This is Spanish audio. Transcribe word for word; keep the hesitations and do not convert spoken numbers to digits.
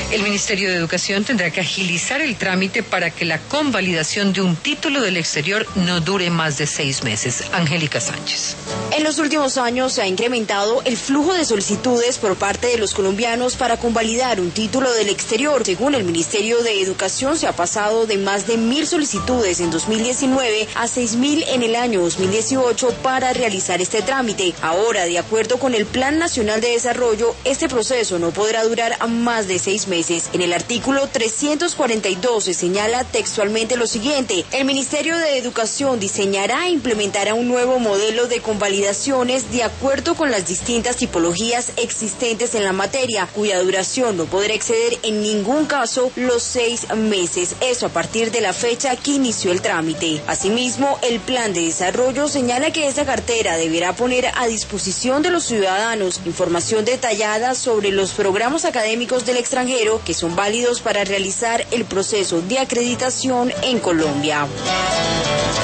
El Ministerio de Educación tendrá que agilizar el trámite para que la convalidación de un título del exterior no dure más de seis meses. Angélica Sánchez. En los últimos años se ha incrementado el flujo de solicitudes por parte de los colombianos para convalidar un título del exterior. Según el Ministerio de Educación, se ha pasado de más de mil solicitudes en dos mil diecinueve a seis mil en el año dos mil dieciocho para realizar este trámite. Ahora, de acuerdo con el Plan Nacional de Desarrollo, este proceso no podrá durar a más de seis meses. En el artículo trescientos cuarenta y dos se señala textualmente lo siguiente: el Ministerio de Educación diseñará e implementará un nuevo modelo de convalidaciones de acuerdo con las distintas tipologías existentes en la materia, cuya duración no podrá exceder en ningún caso los seis meses, eso a partir de la fecha que inició el trámite. Asimismo, el Plan de Desarrollo señala que esta cartera deberá poner a disposición de los ciudadanos información detallada sobre los programas académicos del extranjero que son válidos para realizar el proceso de acreditación en Colombia.